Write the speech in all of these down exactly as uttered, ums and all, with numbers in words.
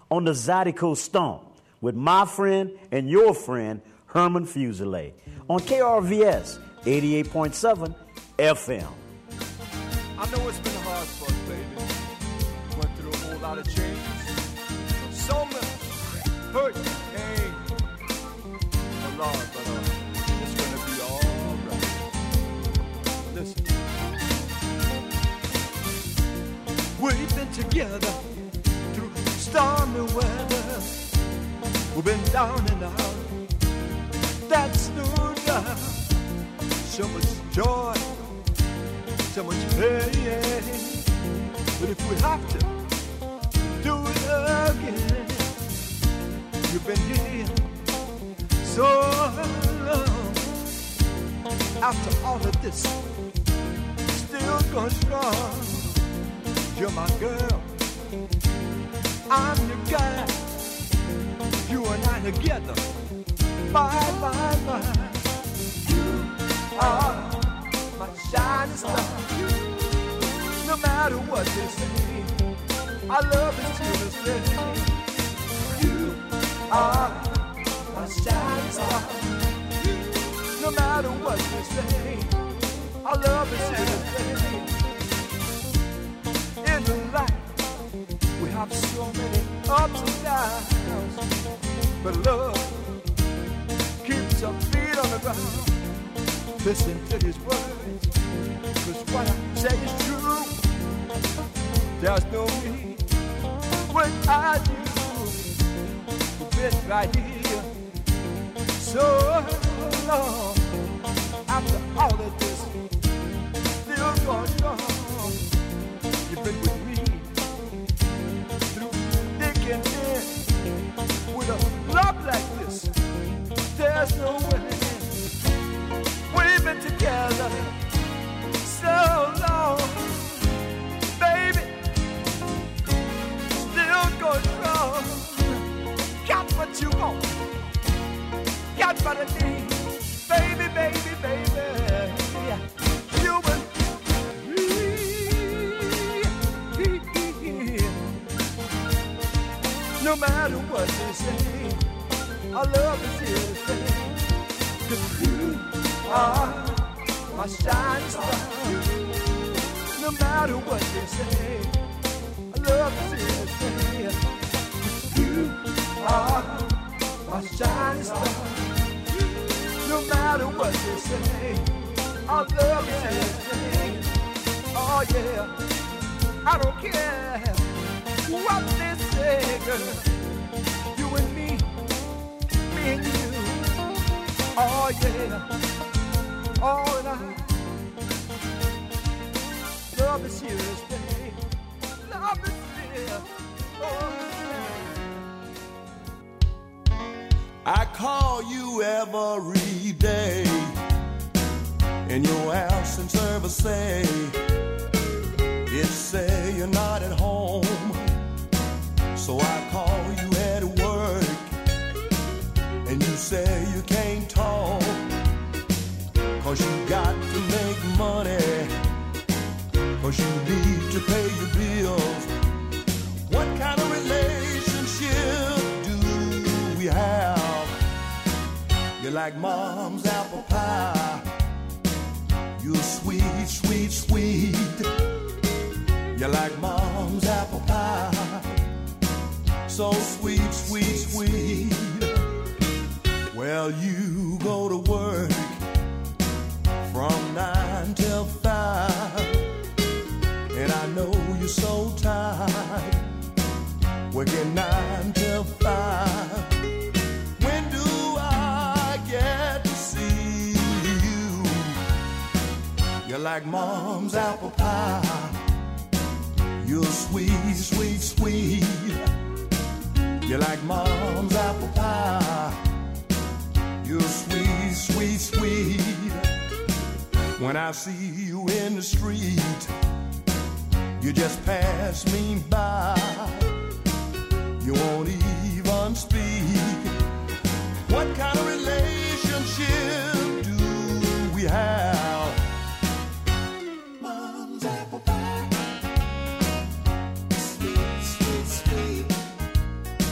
on the Zydeco Stomp with my friend and your friend, Herman Fuselier, on K R V S eighty-eight point seven F M. I know it's been hard for us, baby. Went through a whole lot of changes. So much hurt, pain. Oh, Lord, but uh, it's gonna be all right. Listen. We've been together through stormy weather. We've been down and out. That's no doubt. So much joy, so much pain. But if we have to do it again, you've been here so long. After all of this, still going strong. You're my girl, I'm your guy. You and I together, bye, bye, bye. You are my shining star. No matter what they say, I love is here to stay. You are my shining star. No matter what they say, I love is here to stay. In life, we have so many ups and downs, but love keeps our feet on the ground. Listen to his words, cause what I say is true. There's no me without you. We've been right here so long. After all of this, still going strong. You've been with me through thick and thin. With a love like this, there's no way. We've been together so long, baby. Still going strong. Got what you want, got what I need, baby, baby, baby. You and me. No matter what they say, our love is here to stay. 'Cause you are my shining star. No matter what they say, our love is here to stay. 'Cause you are my shining star. No matter what they say, our love is here to stay. Oh yeah, I don't care what they say, girl. You and me, me and you. Oh yeah, all night. Love is here to stay. Love is here. Oh, I call you every day. In your absence, ever say, it's say you're not at home. So I call you at work, and you say you can't talk, 'cause you got to make money, 'cause you need to pay your bills. What kind of relationship do we have? You're like mom's apple pie. You're sweet, sweet, sweet. You're like mom's apple pie. So sweet, sweet, sweet. Well, you go to work from nine till five, and I know you're so tired, working nine till five. When do I get to see you? You're like mom's apple pie. You're sweet, sweet, sweet. You're like mom's apple pie. You're sweet, sweet, sweet. When I see you in the street, you just pass me by. You won't even speak. What kind of relationship do we have? Mom's apple pie. Sweet, sweet, sweet.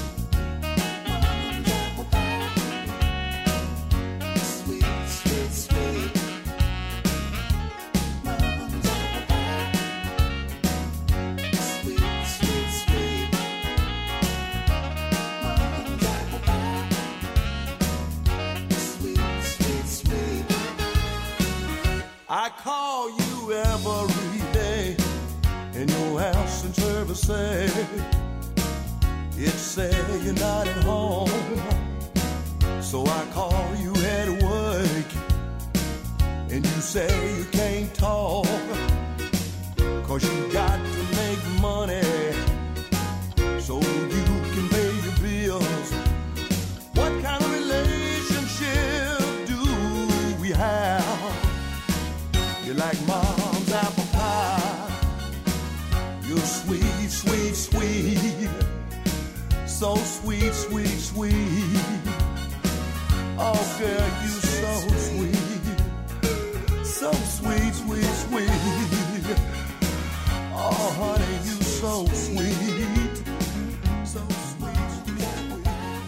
say, it say you're not at home. So I call you at work, and you say you can't talk, 'cause you got to make money so you can pay your bills. What kind of relationship do we have? You're like mom's apple pie. You're sweet, sweet, sweet. So sweet, sweet, sweet. Oh, girl, you so sweet. So sweet, sweet, sweet. Oh, honey, you so sweet. So sweet, sweet,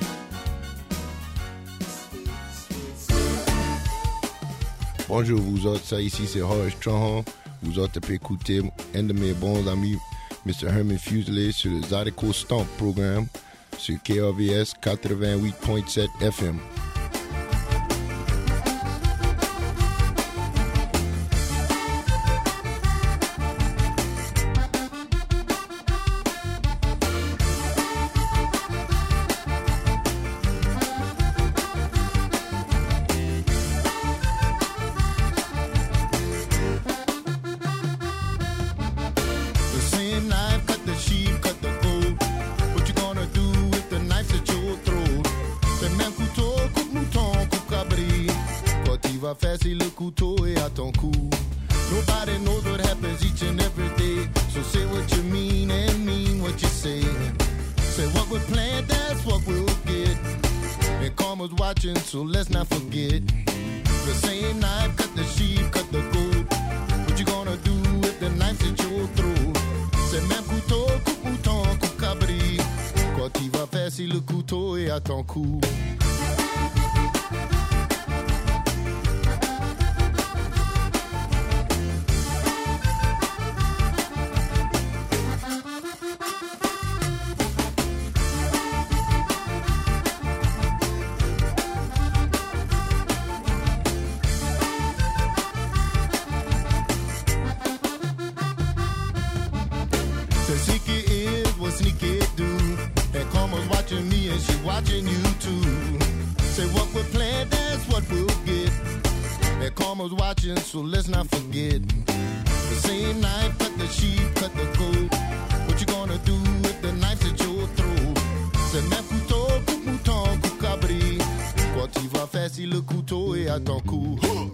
sweet. Bonjour, vous autres, ça ici c'est Horace Trahan. Vous autres pouvez écouter un de mes bons amis, mister Herman Fuselier, sur le Zydeco Stomp programme sur K R V S quatre-vingt-huit point sept F M. Facile le couteau est à ton cou. Nobody knows what happens each and every day. So say what you mean and mean what you say. Say what we planned, that's what we'll get. And karma's watching, so let's not forget. The same knife cut the sheep, cut the goat. What you gonna do with the knife that you'll throw? C'est même couteau, coupe mouton, coupe cabri. Quand il va facile le couteau est à ton cou. Watching you too. Say what we planned, that's what we'll get. And karma's watching, so let's not forget. The same knife cut the sheep, cut the goat. What you gonna do with the knife that you'll throw? C'est même couteau, coupe mouton, coupe cabri. Quand il va facile, le couteau est à ton cou.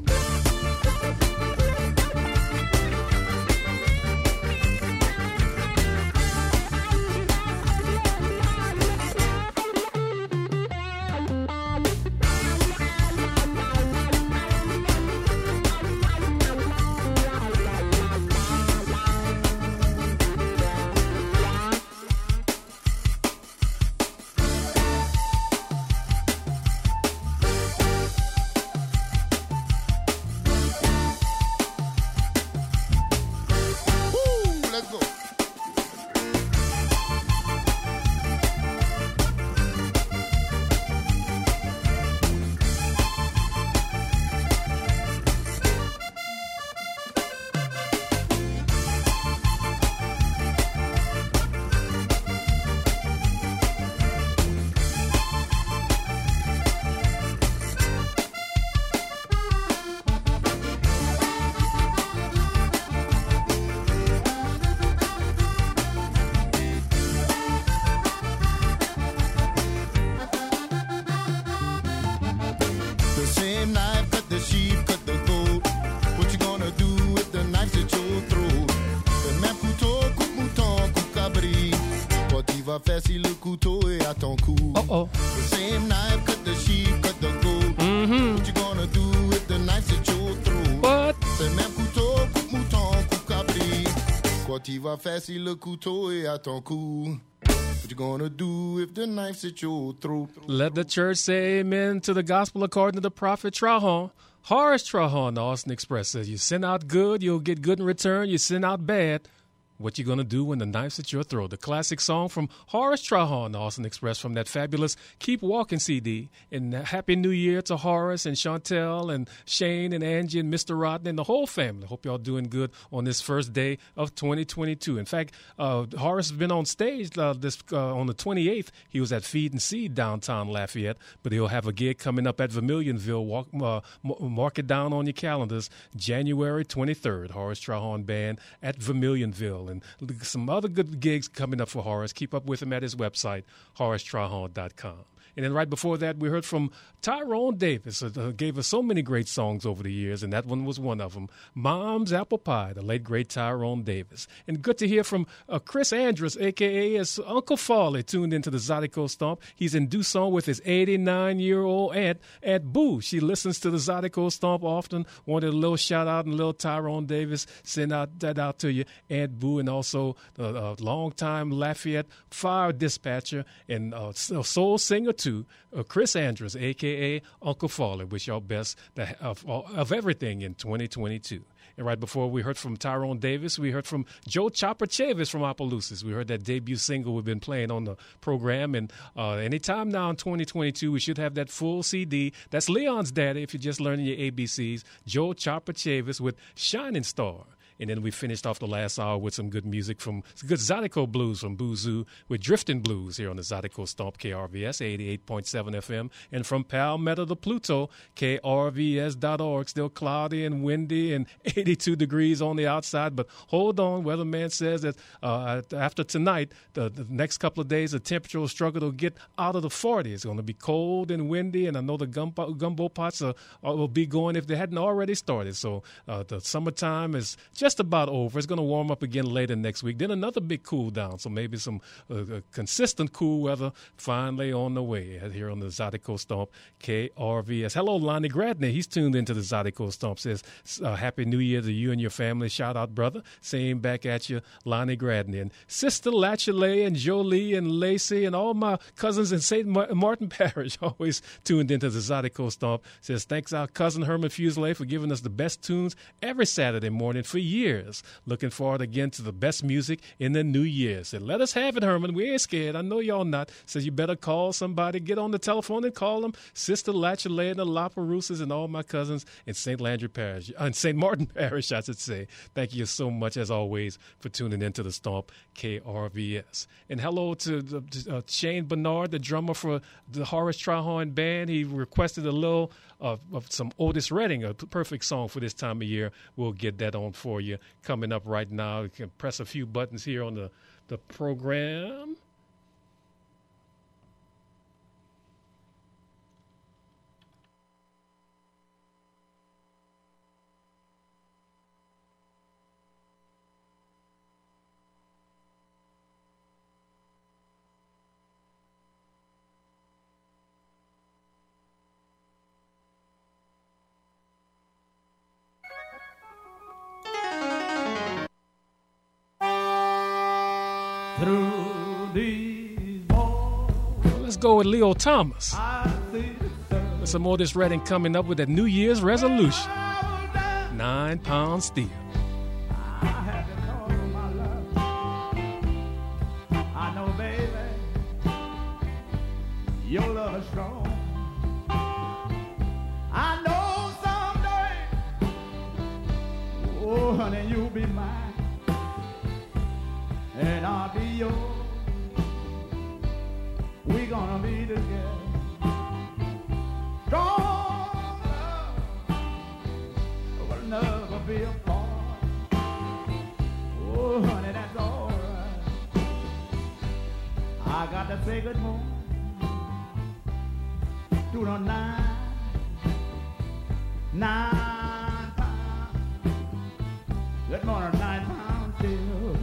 Facile le couteau est à ton cou. Uh-oh. The same knife cut the sheep, cut the goat. Mm-hmm. What you gonna do with the knife that you'll throw? What? C'est même couteau, coupe mouton, coupe cabri. Quand il va facile le couteau est à ton cou. What you gonna do with the knife that you'll throw? Let the church say amen to the gospel according to the prophet Trahan. Horace Trahan, the Austin Express says, you send out good, you'll get good in return. You send out bad, What You Gonna Do When the Knife's at Your Throat, the classic song from Horace Trahan, the Austin Express, from that fabulous Keep Walking C D. And Happy New Year to Horace and Chantel and Shane and Angie and Mister Rodney and the whole family. Hope y'all doing good on this first day of twenty twenty-two. In fact, uh, Horace has been on stage uh, this uh, on the twenty-eighth. He was at Feed and Seed downtown Lafayette, but he'll have a gig coming up at Vermilionville. Walk, uh, mark it down on your calendars, January twenty-third, Horace Trahan Band at Vermilionville. And some other good gigs coming up for Horace. Keep up with him at his website, horace trahan dot com. And then right before that, we heard from Tyrone Davis, who uh, gave us so many great songs over the years, and that one was one of them. Mom's Apple Pie, the late, great Tyrone Davis. And good to hear from uh, Chris Andrus, a k a as Uncle Farley, tuned into the Zydeco Stomp. He's in Dusson with his eighty-nine-year-old aunt, Aunt Boo. She listens to the Zydeco Stomp often. Wanted a little shout-out and a little Tyrone Davis. Send out that out to you, Aunt Boo, and also the uh, longtime Lafayette fire dispatcher and uh, soul singer, to uh, Chris Andrus, a k a. Uncle Farley. Wish y'all best of, of everything in twenty twenty-two. And right before we heard from Tyrone Davis, we heard from Joe Chopper Chavis from Opelousas. We heard that debut single we've been playing on the program. And uh, anytime now in twenty twenty-two, we should have that full C D. That's Leon's daddy, if you're just learning your A B Cs. Joe Chopper Chavis with Shining Star. And then we finished off the last hour with some good music from some good Zydeco blues from Boozoo with Drifting Blues here on the Zydeco Stomp, K R V S eighty-eight point seven F M. And from Palmetto to Pluto, K R V S dot org. Still cloudy and windy and eighty-two degrees on the outside. But hold on, weatherman says that uh, after tonight, the, the next couple of days, the temperature will struggle to get out of the forties. It's going to be cold and windy, and I know the gumbo, gumbo pots are, are, will be going if they hadn't already started. So uh, the summertime is just just about over. It's going to warm up again later next week. Then another big cool down. So maybe some uh, uh, consistent cool weather finally on the way here on the Zydeco Stomp, K R V S. Hello, Lonnie Gradney. He's tuned into the Zydeco Stomp. Says, uh, Happy New Year to you and your family. Shout out, brother. Same back at you, Lonnie Gradney. And Sister Latchley and Jolie and Lacey and all my cousins in Saint Martin Parish always tuned into the Zydeco Stomp. Says, thanks our cousin Herman Fuselier for giving us the best tunes every Saturday morning for years. Looking forward again to the best music in the new year. Said, let us have it, Herman. We ain't scared. I know y'all not. Says, you better call somebody. Get on the telephone and call them. Sister Latchley and the Laperousas and all my cousins in Saint Landry Parish, uh, in Saint Martin Parish, I should say. Thank you so much, as always, for tuning into the Stomp, K R V S. And hello to, to uh, Shane Bernard, the drummer for the Horace Trahan Band. He requested a little of, of some Otis Redding, a perfect song for this time of year. We'll get that on for you coming up right now. You can press a few buttons here on the, the program. Through these walls, well, let's go with Leo Thomas. With some more Otis Redding coming up with that New Year's resolution. Nine pound steel. I had to call on my love. I know, baby, your love is strong. I know someday, oh, honey, you'll be mine. And I'll be yours. We're gonna be together. Strong love will never be apart. Oh, honey, that's all right. I got to say good morning to the nine, nine pounds. Good morning, nine pounds still.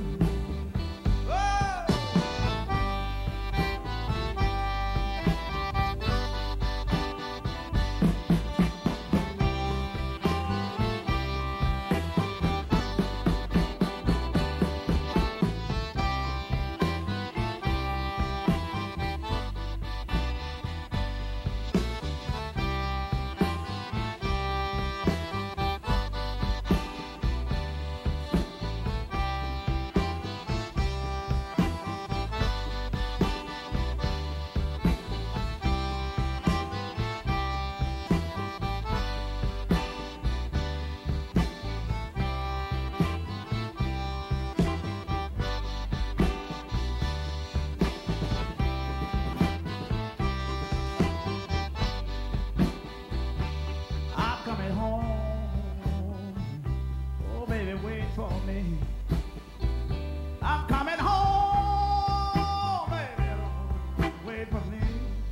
wait for me.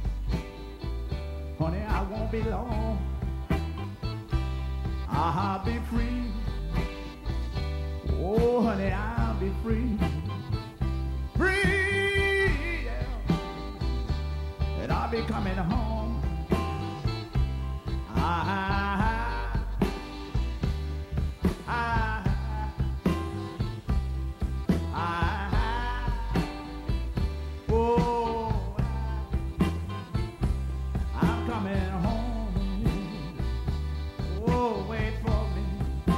Honey, I won't be long. I'll be free. Oh, honey, I'll be free. Free, yeah. And I'll be coming home. I, I, I, I, oh, I'm coming home. Oh, wait for me.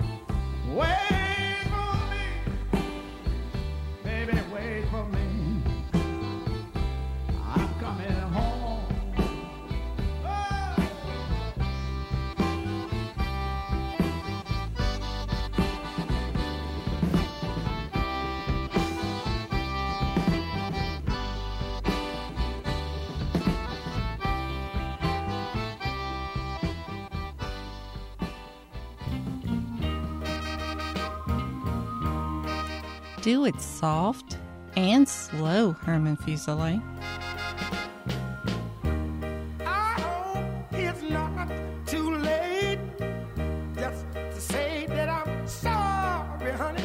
Wait for me. Baby, wait for me. I'm coming home. Oh. Do it soft and slow, Herman Fuselier. I hope it's not too late just to say that I'm sorry, honey.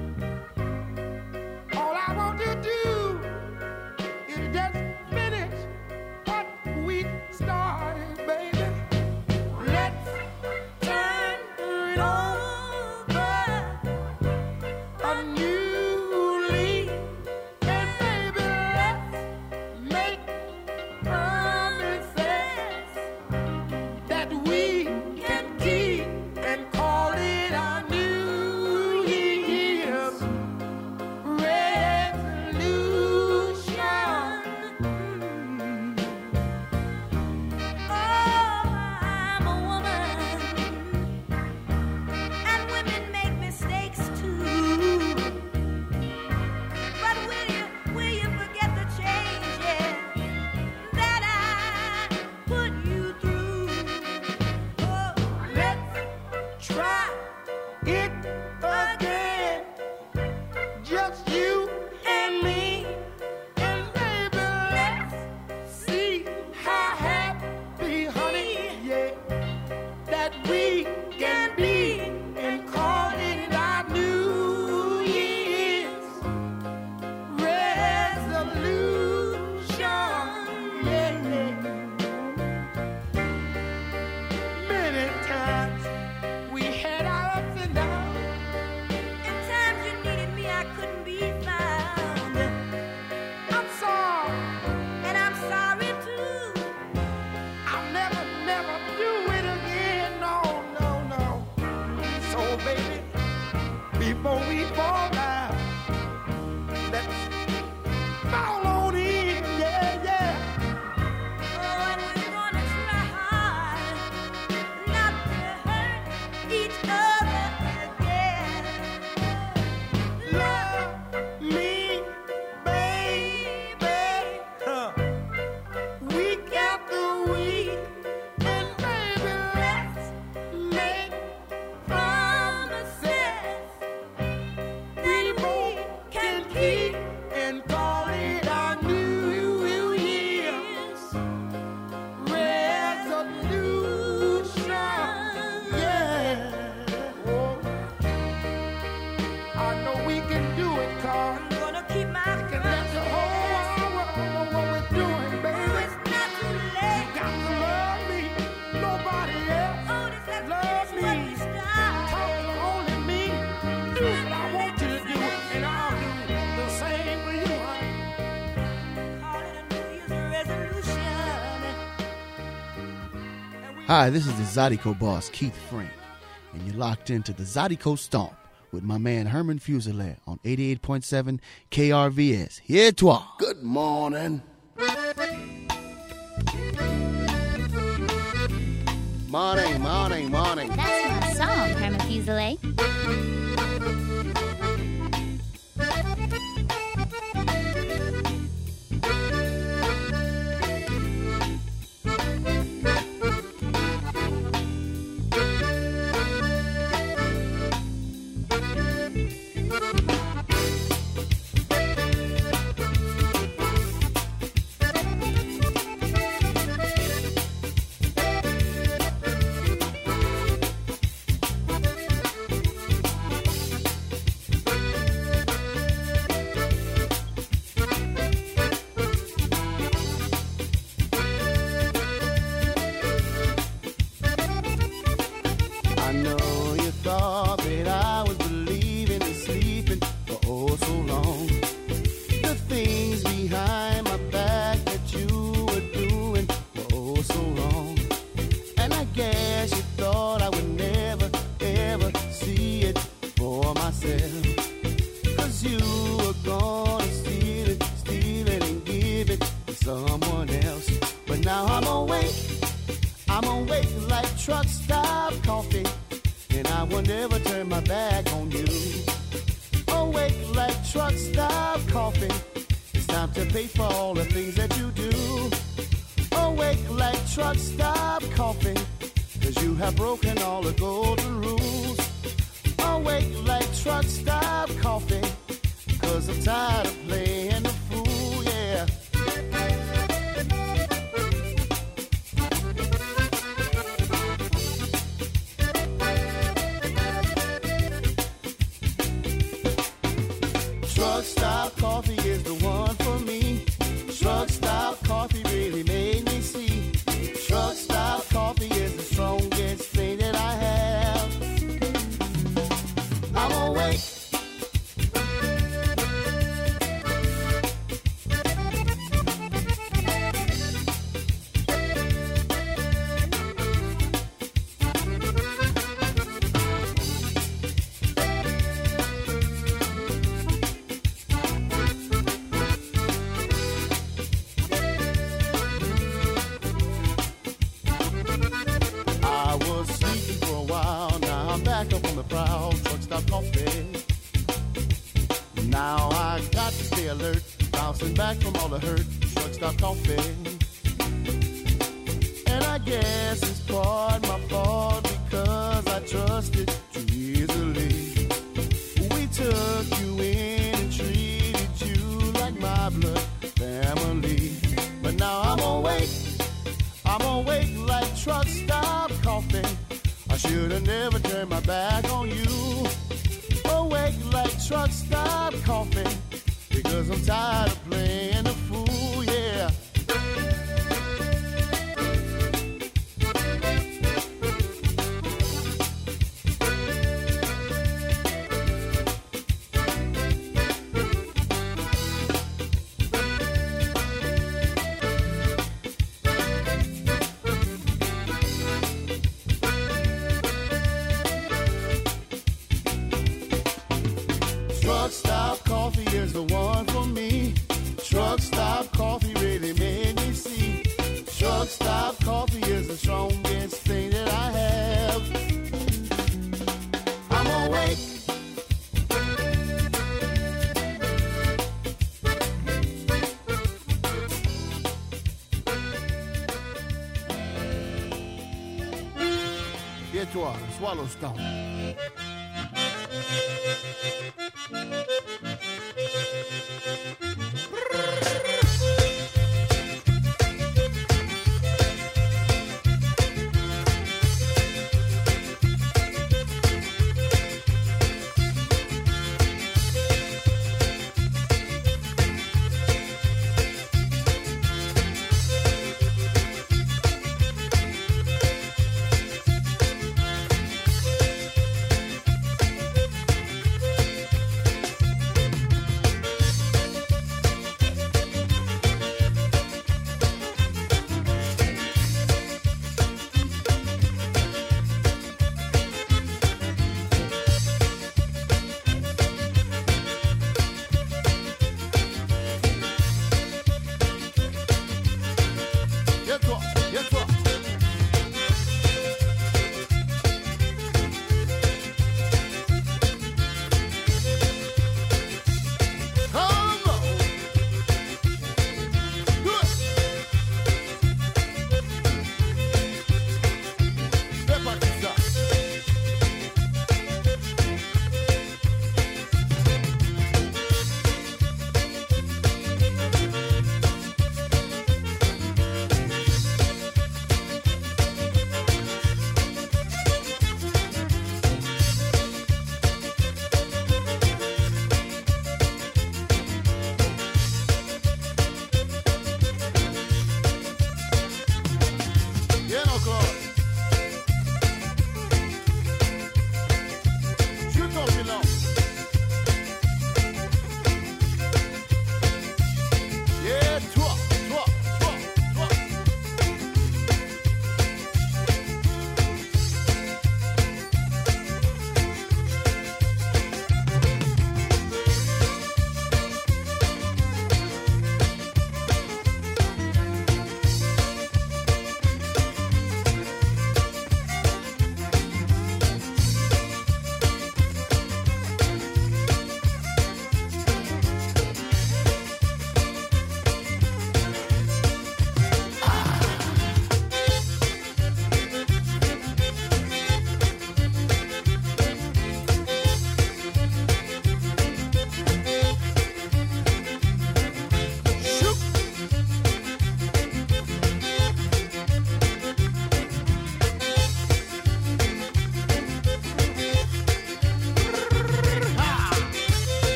All I want to do is just finish what we started, baby. Let's turn it over a new leaf, and baby, let's make promises that we can keep and call it our New Year's resolution. Oh, I'm a woman, and women make mistakes too. But will you, will you forget the changes that I put you through? Oh, Let's try it again, just you and me, and baby, let's see how happy, honey, yeah, that we can be and call it our New Year's resolution. Yeah, yeah. Many times we had our ups and downs. in times you needed me, I couldn't be found. I'm sorry, And I'm sorry too. I'll never, never do it again. No, no, no. So, baby, before we fall down, let's fall on in. Yeah, yeah. Oh, and we're gonna try hard not to hurt each other again. Love me, baby. Huh. Week after week. And baby, let's make promises we both can keep and call it our New Year's resolution. Yeah. Oh. I know we can do it, Carl. I'm gonna keep my Can let the whole world know what we're doing, baby. It's not too late. Got to love me, nobody else. Oh, this has Love to be what me. we start. Talk to only me. Do what I want you to do, and I'll do the same for you, honey. Call it a New Year's resolution. Hi, this is the Zydeco boss, Keith Frank, and you're locked into the Zydeco Stomp with my man Herman Fuselier on eighty-eight point seven K R V S. Here toi. Good morning. Morning, morning, morning. That's my song, Herman Fuselier. someone else. But now I'm awake, I'm awake like truck stop coffee, and I will never turn my back on you. Awake like truck stop coffee, it's time to pay for all the things that you do. Awake like truck stop coffee, cause you have broken all the golden rules. Awake like truck stop coffee, cause I'm tired of playing the fool, yeah. Truck stop coffee is the one for me. Truck stop coffee really made me see. Truck stop coffee is the strongest thing that I have. I'm awake. Now I got to stay alert, bouncing back from all the hurt. Truck stop coffee, and I guess it's part my fault because I trusted too easily. We took you in and treated you like my blood family. But now I'm awake, I'm awake like truck stop coffee. I should have never turned my back on you. Awake like truck stop coffee, because I'm tired of playing the fool, yeah. Truck stop coffee is the one for me. Truck stop coffee really made me see. Truck stop coffee is the strongest thing that I have. I'm awake. Get to our Swallow Stone.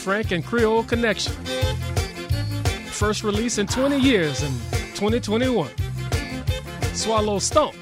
Frank and Creole Connection. First release in twenty years in twenty twenty-one. Swallow Stomp.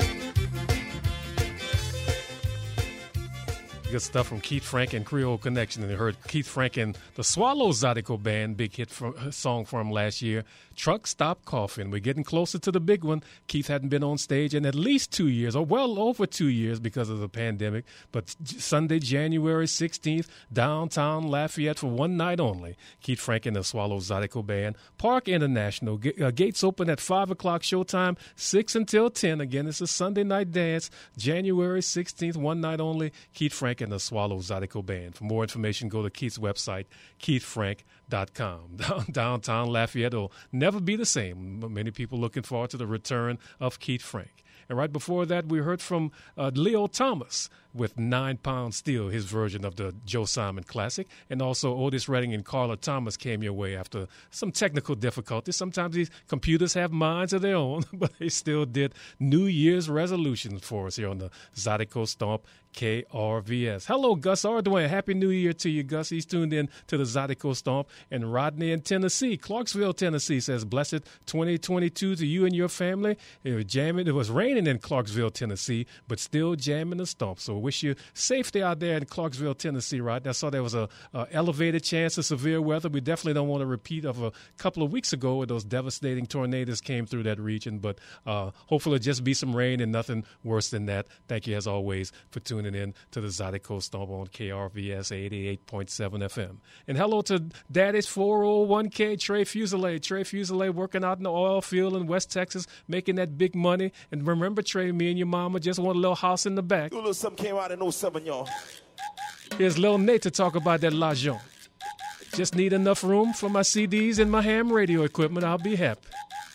Good stuff from Keith Frank and Creole Connection. And you heard Keith Frank and the Swallow Zydeco Band, big hit from, song for him last year, Truck Stop Coffin. We're getting closer to the big one. Keith hadn't been on stage in at least two years, or well over two years because of the pandemic. But Sunday, January sixteenth, downtown Lafayette for one night only. Keith Frank and the Swallow Zydeco Band. Park International. G- uh, gates open at five o'clock showtime, six until ten. Again, it's a Sunday night dance, January sixteenth, one night only. Keith Frank and the Swallow Zydeco Band. For more information, go to Keith's website, keith frank dot com. Downtown Lafayette will never be the same. Many people looking forward to the return of Keith Frank. And right before that, we heard from uh, Leo Thomas with Nine Pound Steel, his version of the Joe Simon classic. And also Otis Redding and Carla Thomas came your way after some technical difficulties. Sometimes these computers have minds of their own, but they still did New Year's resolutions for us here on the Zydeco Stomp K R V S. Hello, Gus Ardoin. Happy New Year to you, Gus. He's tuned in to the Zydeco Stomp. And Rodney in Tennessee, Clarksville, Tennessee, says, blessed twenty twenty-two to you and your family. It was jamming. It was raining in Clarksville, Tennessee, but still jamming the stomp. So wish you safety out there in Clarksville, Tennessee, right? I saw there was a, a elevated chance of severe weather. We definitely don't want a repeat of a couple of weeks ago where those devastating tornadoes came through that region, but uh, hopefully it'll just be some rain and nothing worse than that. Thank you, as always, for tuning in to the Zydeco Stomp on K R V S eighty-eight point seven F M. And hello to Daddy's four oh one K, Trey Fuselier. Trey Fuselier working out in the oil field in West Texas, making that big money. And remember, Trey, me and your mama just want a little house in the back. A little something came out in oh seven, y'all. Here's Lil Nate to talk about that L'Argent. Just need enough room for my C Ds and my ham radio equipment. I'll be happy.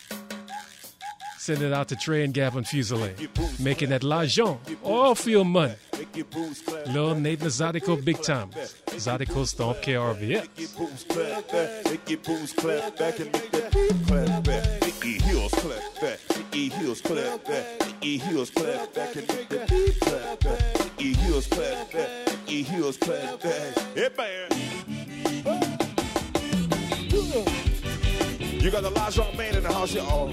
Send it out to Trey and Gavin Fuselier. Making that L'Argent, oil field money. Lil Nate and the Zydeco Big Time. Zydeco Stomp K R V S. Make your boots clap back and make that beat clap back. Make your heels clap back. Make your heels clap back. Make your heels clap back and make that beat clap back. Make your heels clap back. Make your heels clap back. Hey, man. You got the L'Argent man in the house, y'all.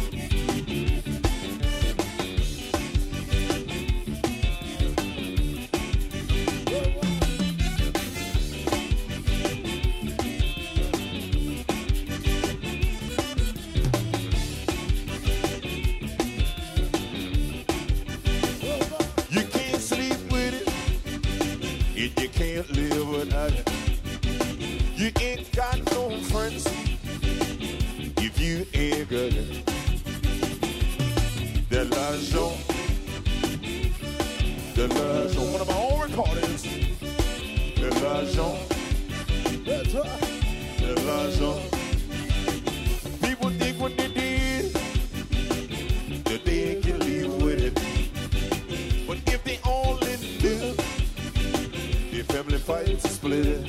You can't live without it. You ain't got no friends if you ain't got it. The L'Argent, the L'Argent, one of my own recordings. The L'Argent, the L'Argent. People think what they did, that they can live with it. But if they only knew, the family fights to split it.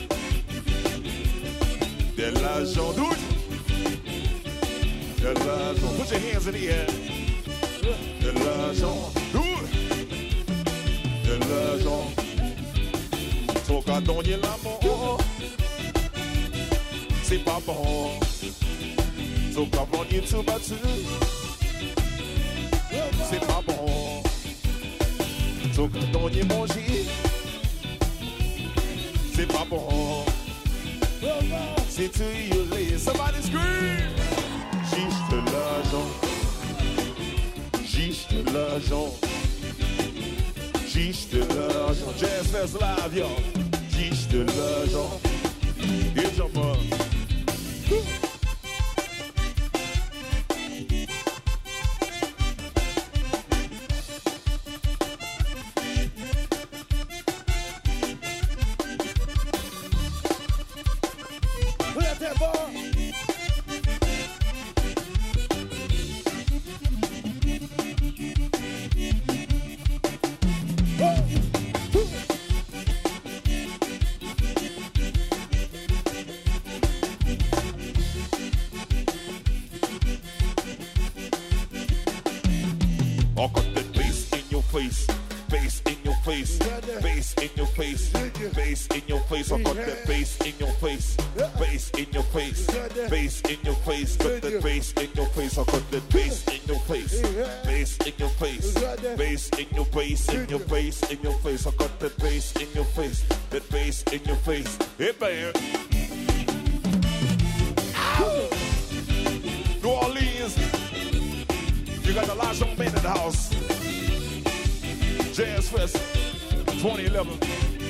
The L'Argent, do it. The L'Argent, put your hands in the air. The L'Argent, do it. The L'Argent, toca donne l'amour. C'est pas bon. Toca donne tout battu. C'est pas bon. Toca donne manger. C'est pas bon. C'est tout you lay. Somebody scream. Juste de l'argent. Juste de l'argent. Juste de l'argent. Jazz Fest Live, yo. Juste de l'argent. Here's your mom. bass in your face, bass in your face, bass in your face. I got that bass in your face, bass in your face, bass in your face. Got that bass in your face. I got that bass in your face, bass in your face, bass in your face, in your face, in your face. I got that bass in your face, that bass in your face. Hey, man. New Orleans, you got the Lajon Man in the house. Jazz Fest twenty eleven.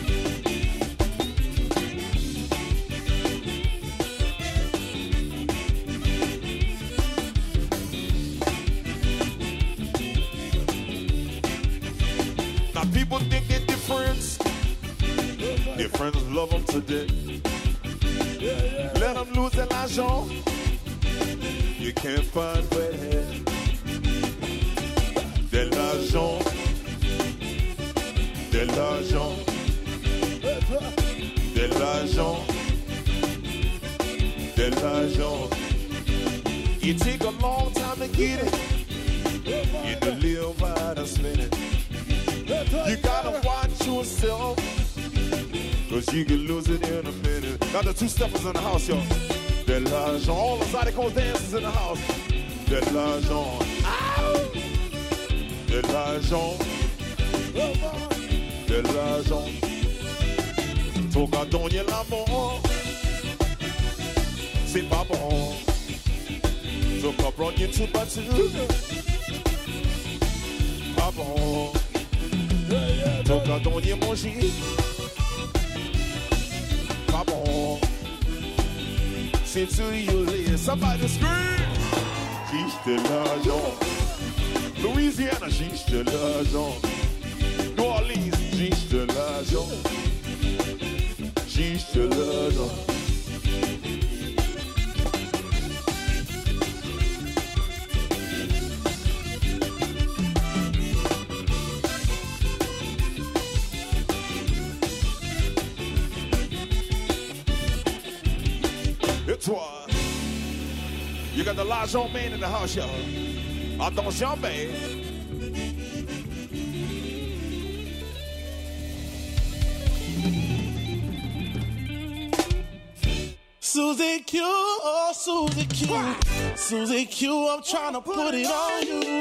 Now people think they're different. Their friends love them to death. Let them lose their Lajon. You can't find wet hair. De l'argent, de l'argent, de l'argent, de l'argent. It take a long time to get it. You to live by the spinning. You gotta watch yourself, cause you can lose it in a minute. Got the two steppers in the house, y'all. De l'argent, all the Zydeco dancers in the house. De l'argent, de l'argent, de l'argent. Ton gars donne l'amour, c'est pas bon. Ton gars prend tout battu, pas bon. Ton gars donne manger, pas bon. C'est to you, listen. Somebody scream. She's de l'argent. Louisiana, she's de l'argent. New Orleans, she's de l'argent. She's de l'argent. You got the Lajon Man in the house, y'all. Attention, babe. Susie Q, oh Susie Q, Susie Q, I'm trying to put it on you.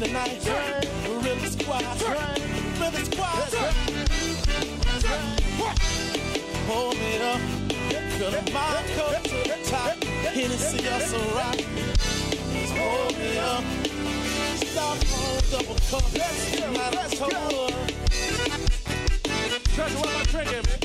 tonight. Really squad, really squad. Hold me up, fill the mind cup to the top. Hennessy, us a rock. Hold me up, stop on double cup. Not a total. Treasure, what am I drinking, man?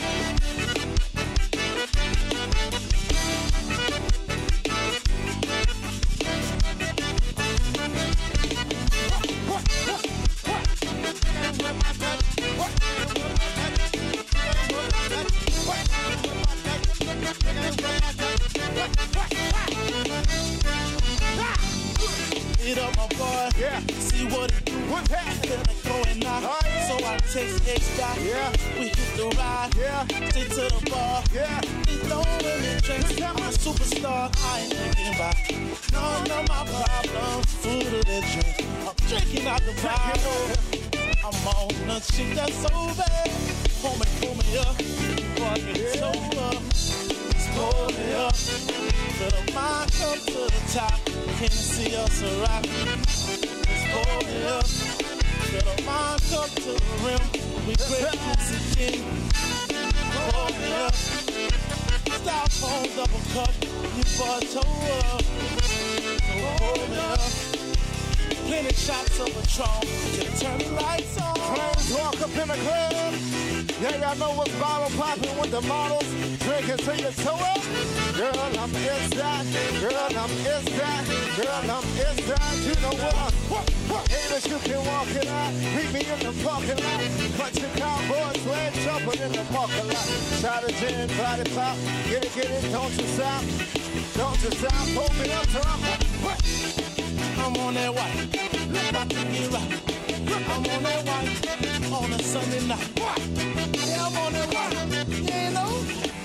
Eat up my boy, yeah. See what it do. What's happening? Going out. Oh, yeah. So I text X-Dot. Yeah. We hit the ride. Yeah. Stay to the bar. Yeah. They don't let me drink. I'm a superstar. I ain't thinking about none of my problems. Food or the drink. I'm drinking out the bottle. I'm on a chick that's so bad. Pull me, pull me up. Before I get yeah. so up. Pull me up. Fill the mind up to the top. Can't see us a rock. Let's pull me up. Fill the mind up to the rim. We break juicy king. Pull me up. Stop on double cup. You bought toe up. So pull me up. Plenty shots of Patron. Just turn the lights on. Clowns walk up in the club. Yeah, y'all know what's bottle popping with the models. Drinking till you toe up. Girl, I'm inside. Girl, I'm inside. Girl, I'm inside. You know what? Haters, you can walk it out. Meet me in the parking lot. Bunch of cowboys laying jumping in the parking lot. Shot of gin, body pop. Get it, get it, don't you stop. Don't you stop. Pull me up till I'm what? I'm on that white. About to get right. I'm on that white. On a Sunday night. Yeah, I'm on that white. Yeah, you know.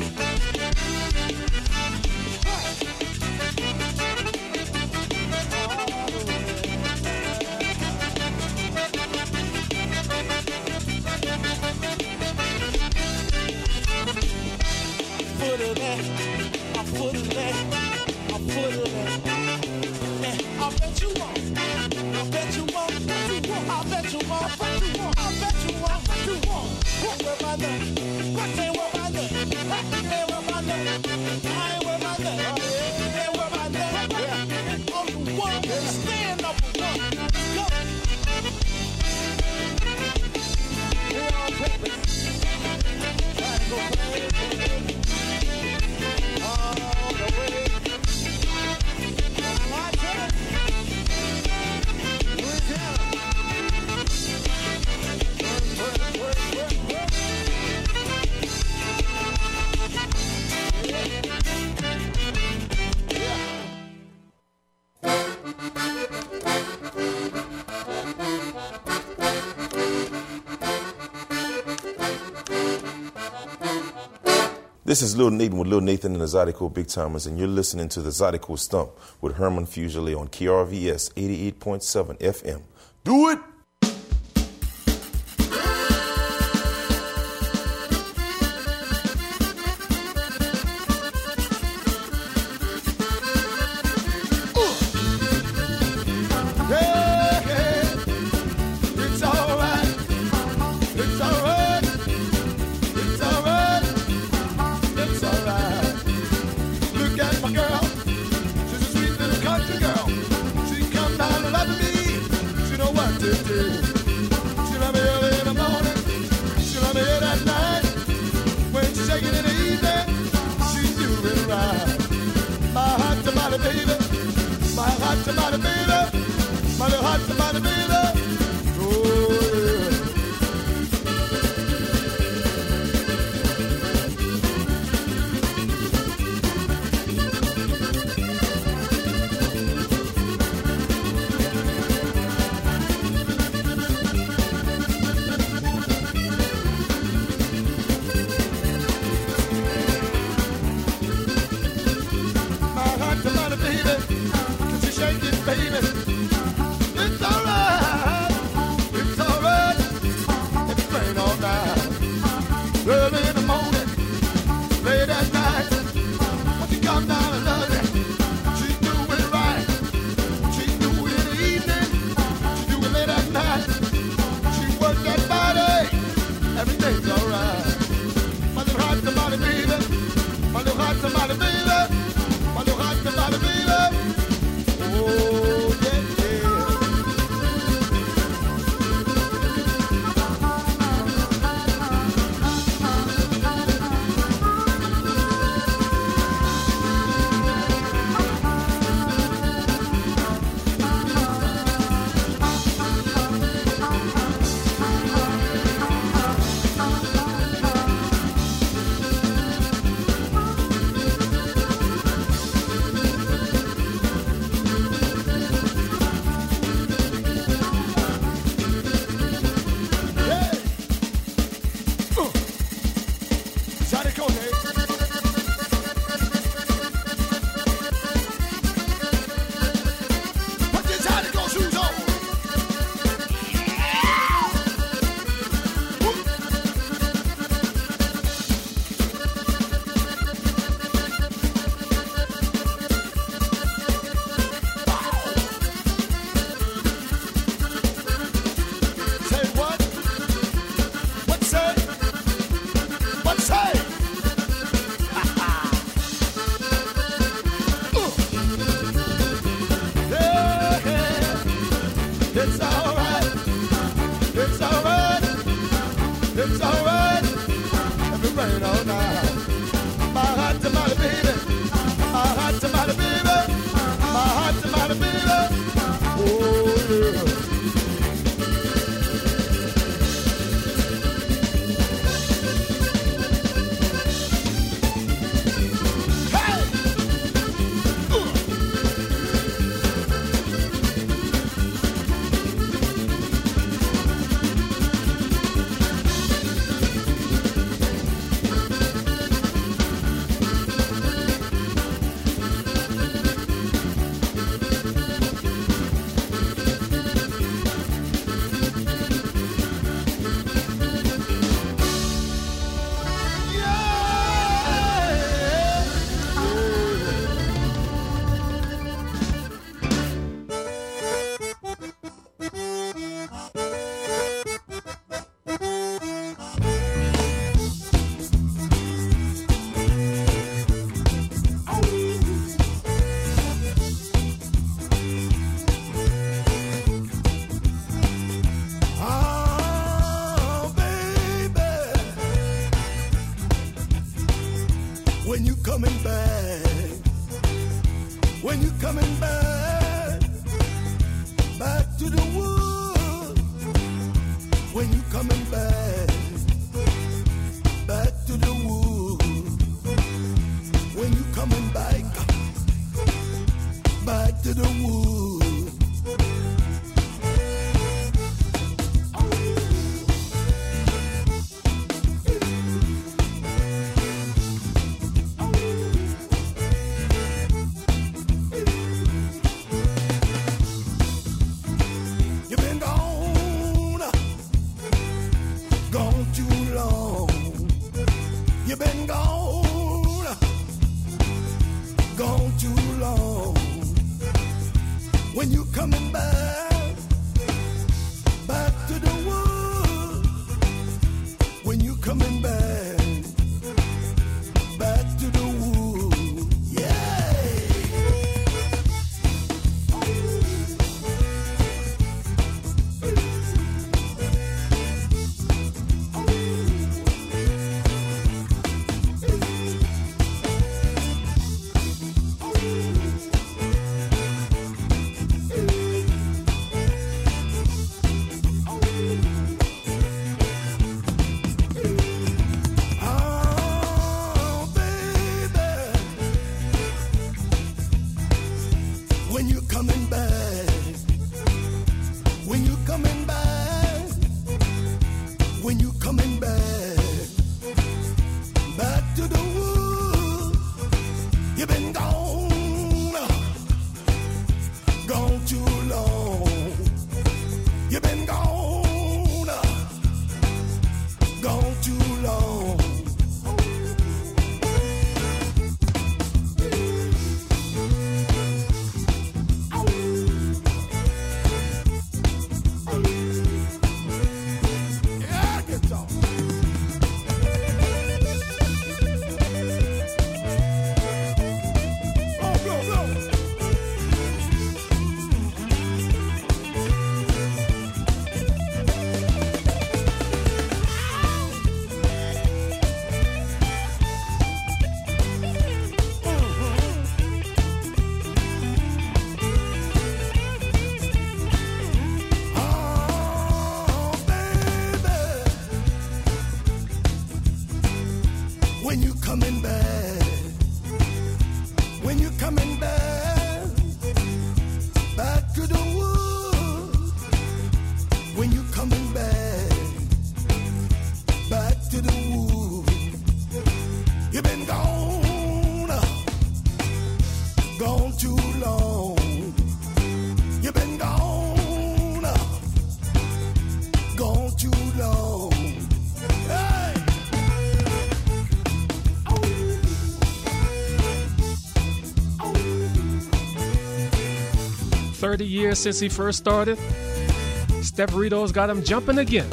Foot of that. I'm foot of that. I'm foot of that. And I bet you won't. I bet you won't. I bet you won't. I bet you won't. I bet you won't. I bet you won't. Where my nut? Say where my nut? Hey, where my nut? I ain't where my nut. Hey, where my nut? On the one, stand up for one. Go. We're on purpose. Trying to go play. All the way. My turn. Louisiana. Work, work, work, work. This is Lil Nathan with Lil Nathan and the Zydeco Big Timers, and you're listening to the Zydeco Stump with Herman Fuselier on K R V S eighty-eight point seven F M. Do it! Baby, 'cause you shake it, baby. It's alright. It's alright if it rain all night. My hot tamale baby, my hot tamale baby, my hot tamale baby. Oh yeah. When you coming back, when you coming back, back to the woods. When you coming back, back to the woods. When you coming back, back to the woods. When you coming back, back to the woods. When you coming back, back to the woods. Yeah. When you coming back, when you coming back, when you coming back, back to the woods. You've been gone, gone too long. You've been gone, gone too long. When you coming back, when you coming back, back to the woods. When you coming back, back to the woods. You've been gone, gone too long. You've been gone, gone too long. Hey! thirty years since he first started, Steverito's got him jumping again.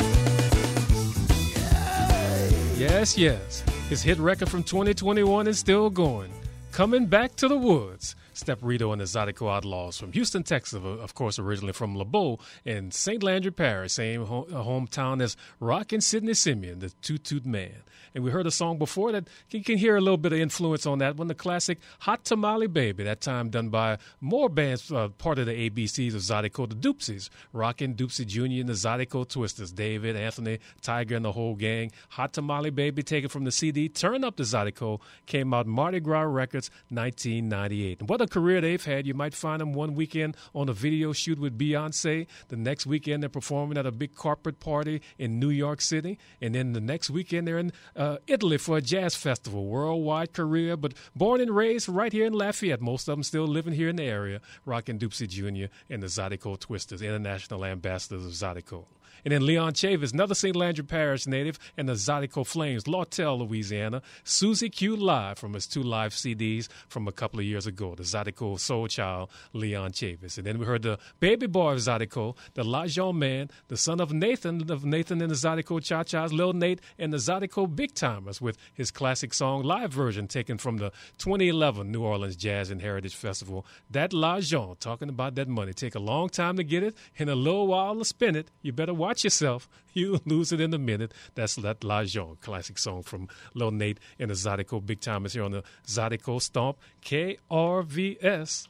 Yes, yes. His hit record from twenty twenty-one is still going. Coming back to the woods. Step Rito and the Zydeco Outlaws from Houston, Texas, of, of course, originally from LeBeau in Saint Landry Parish, same home, uh, hometown as Rockin' Sidney Simeon, the Toot Toot Man. And we heard a song before that you can hear a little bit of influence on that one, the classic Hot Tamale Baby, that time done by more bands, uh, part of the A B Cs of Zydeco, the Doopsies, Rockin' Doopsie Junior and the Zydeco Twisters, David, Anthony, Tiger, and the whole gang. Hot Tamale Baby, taken from the C D Turn Up the Zydeco, came out Mardi Gras Records, nineteen ninety-eight. And what a career they've had. You might find them one weekend on a video shoot with Beyonce. The next weekend they're performing at a big corporate party in New York City. And then the next weekend they're in uh, Italy for a jazz festival. Worldwide career, but born and raised right here in Lafayette. Most of them still living here in the area. Rockin' Doopsie Junior and the Zydeco Twisters, international ambassadors of Zydeco. And then Leon Chavis, another Saint Landry Parish native, and the Zydeco Flames, Lawtell, Louisiana. Susie Q Live from his two live C Ds from a couple of years ago, the Zydeco Soul Child, Leon Chavis. And then we heard the baby boy of Zydeco, the LaJean Man, the son of Nathan, of Nathan and the Zydeco Cha-Chas, Lil Nate, and the Zydeco Big Timers with his classic song live version taken from the twenty eleven New Orleans Jazz and Heritage Festival. That LaJean, talking about that money. Take a long time to get it and a little while to spend it. You better watch yourself. You lose it in a minute. That's that LaJean, classic song from Lil Nate and the Zydeco Big Timers here on the Zydeco Stomp K R V S.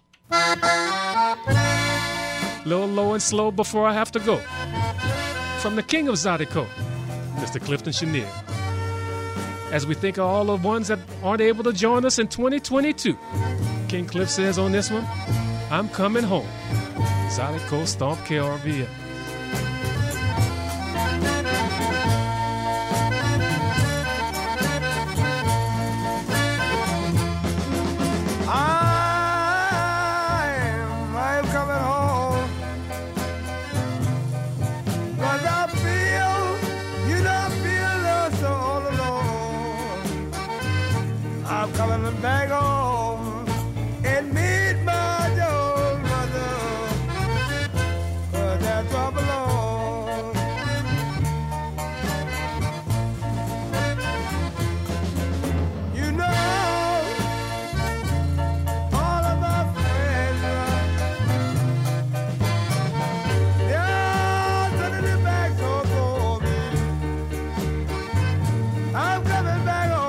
Little low and slow before I have to go. From the king of Zydeco, Mister Clifton Chenier. As we think of all the ones that aren't able to join us in twenty twenty-two, King Cliff says on this one, I'm coming home. Zydeco Stomp K R V S. Coming back home and meet my old mother, 'cause that's where I belong. You know, all of my friends, they're turning their backs on me. I'm coming back home.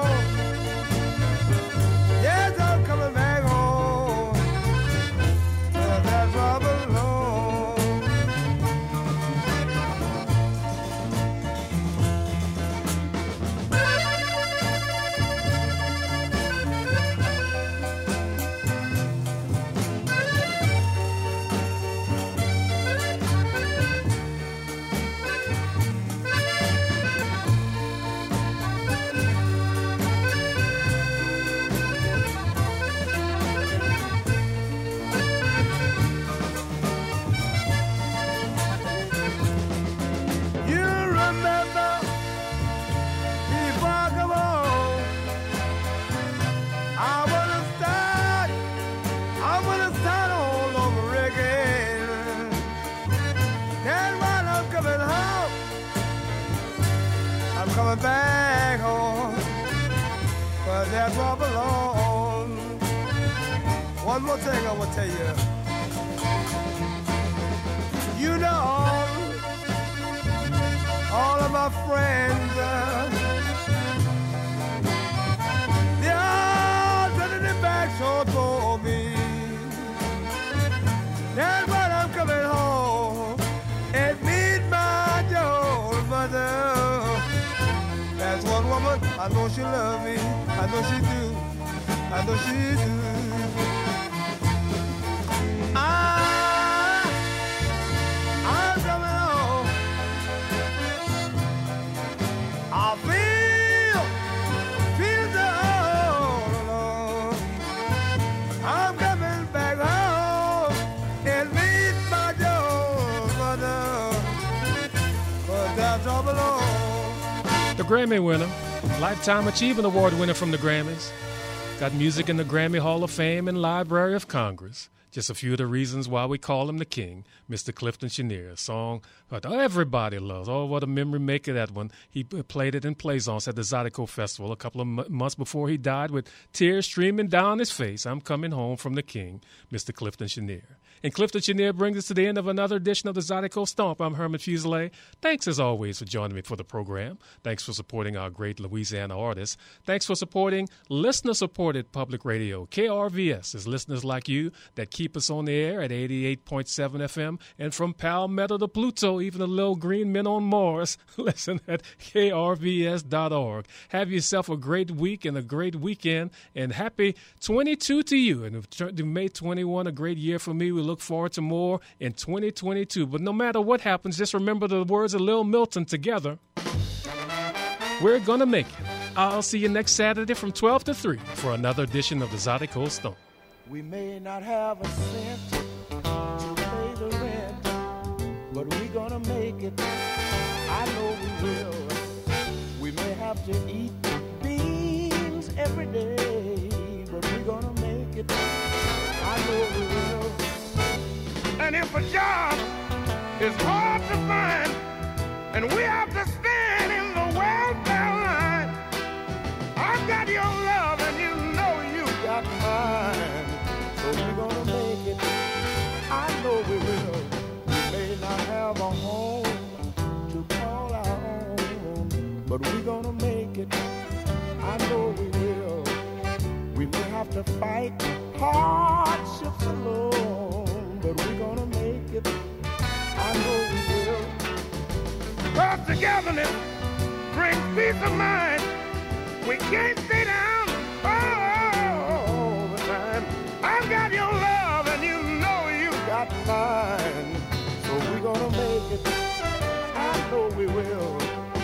Coming back home, but that's where I belong. One more thing I will tell you. You know, all of my friends, uh, they are turning their backs on for me. That's why I'm coming home and meet my old mother. That's one woman, I know she love me, I know she do, I know she do. I, I'm coming home. I feel, feel the all alone. I'm coming back home and meet my old mother, 'cause that's all belong. The Grammy winner, Lifetime Achievement Award winner from the Grammys. Got music in the Grammy Hall of Fame and Library of Congress. Just a few of the reasons why we call him the king, Mister Clifton Chenier, a song that everybody loves. Oh, what a memory maker, that one. He played it in Plaisance at the Zydeco Festival a couple of m- months before he died with tears streaming down his face. I'm coming home from the king, Mister Clifton Chenier. And Clifton Chenier brings us to the end of another edition of the Zydeco Stomp. I'm Herman Fuselier. Thanks, as always, for joining me for the program. Thanks for supporting our great Louisiana artists. Thanks for supporting listener-supported public radio. K R V S is listeners like you that keep us on the air at eighty-eight point seven F M. And from Palmetto to Pluto, even the little green men on Mars, listen at K R V S dot org. Have yourself a great week and a great weekend. And happy twenty-two to you. And to May twenty-one, a great year for me. We look forward to more in twenty twenty-two. But no matter what happens, just remember the words of Lil Milton: together, we're going to make it. I'll see you next Saturday from twelve to three for another edition of the Zydeco Stomp. We may not have a cent to pay the rent, but we're gonna make it. I know we will. We may have to eat beans every day, but we're gonna make it. I know we will. And if a job is hard to find, and we have to stand in the welfare line, I've got your love and you know you got mine. So we're gonna make it. I know we will. We may not have a home to call our own, but we're gonna make it. I know we will. We may have to fight hardships alone, but we're gonna make it. I know we will. Well, togetherness brings peace of mind. We can't stay down all the time. I've got your love and you know you got mine. So we're gonna make it. I know we will.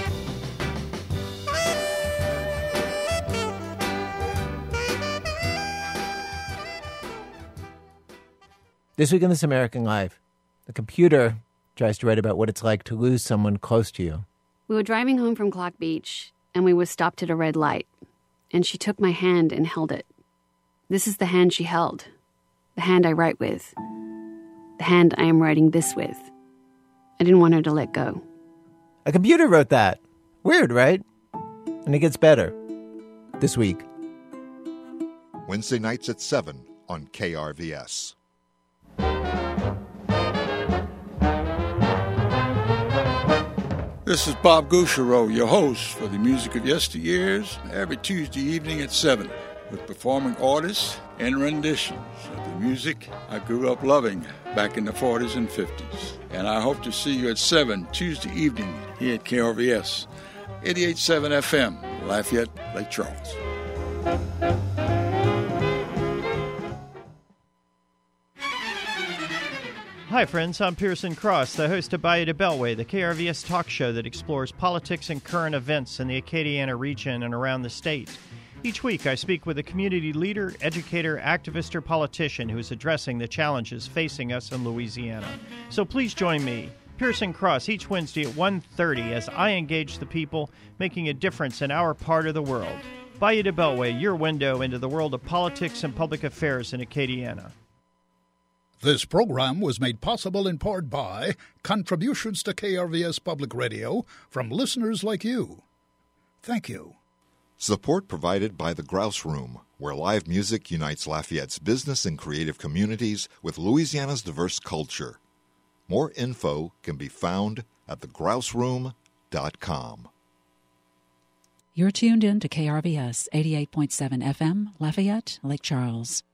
This week in This American Life, the computer tries to write about what it's like to lose someone close to you. We were driving home from Clock Beach, and we were stopped at a red light, and she took my hand and held it. This is the hand she held, the hand I write with, the hand I am writing this with. I didn't want her to let go. A computer wrote that. Weird, right? And it gets better. This week. Wednesday nights at seven on K R V S. This is Bob Gouchereau, your host for the Music of Yesteryears, every Tuesday evening at seven, with performing artists and renditions of the music I grew up loving back in the forties and fifties. And I hope to see you at seven Tuesday evening here at K R V S, eighty-eight point seven F M, Lafayette, Lake Charles. Hi, friends. I'm Pearson Cross, the host of Bayou de Beltway, the K R V S talk show that explores politics and current events in the Acadiana region and around the state. Each week, I speak with a community leader, educator, activist, or politician who is addressing the challenges facing us in Louisiana. So please join me, Pearson Cross, each Wednesday at one thirty as I engage the people making a difference in our part of the world. Bayou de Beltway, your window into the world of politics and public affairs in Acadiana. This program was made possible in part by contributions to K R V S Public Radio from listeners like you. Thank you. Support provided by the Grouse Room, where live music unites Lafayette's business and creative communities with Louisiana's diverse culture. More info can be found at the grouse room dot com. You're tuned in to K R V S eighty-eight point seven F M, Lafayette, Lake Charles.